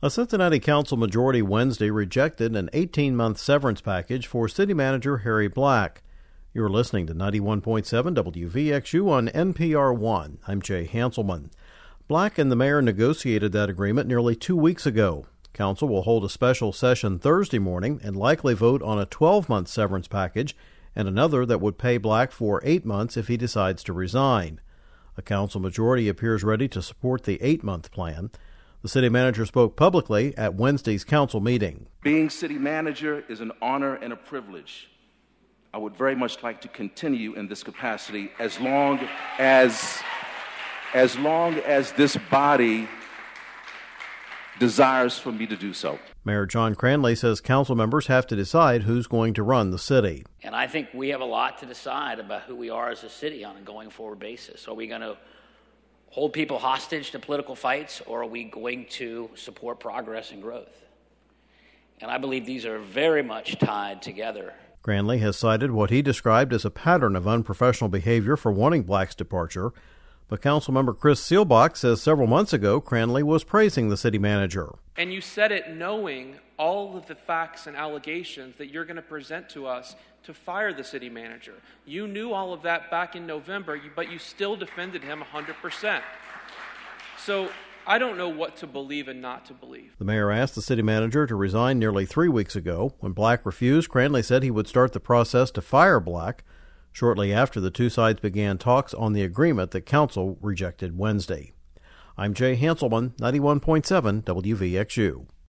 A Cincinnati Council majority Wednesday rejected an 18-month severance package for City Manager Harry Black. You're listening to 91.7 WVXU on NPR One. I'm Jay Hanselman. Black and the mayor negotiated that agreement nearly 2 weeks ago. Council will hold a special session Thursday morning and likely vote on a 12-month severance package and another that would pay Black for 8 months if he decides to resign. A council majority appears ready to support the 8-month plan. The city manager spoke publicly at Wednesday's council meeting. Being city manager is an honor and a privilege. I would very much like to continue in this capacity as long as this body desires for me to do so. Mayor John Cranley says council members have to decide who's going to run the city. And I think we have a lot to decide about who we are as a city on a going forward basis. Are we going to hold people hostage to political fights, or are we going to support progress and growth? And I believe these are very much tied together. Cranley has cited what he described as a pattern of unprofessional behavior for wanting Black's departure. But Councilmember Chris Seelbach says several months ago Cranley was praising the city manager. And you said it knowing all of the facts and allegations that you're going to present to us to fire the city manager. You knew all of that back in November, but you still defended him 100%. So I don't know what to believe and not to believe. The mayor asked the city manager to resign nearly 3 weeks ago. When Black refused, Cranley said he would start the process to fire Black. Shortly after, the two sides began talks on the agreement that council rejected Wednesday. I'm Jay Hanselman, 91.7 WVXU.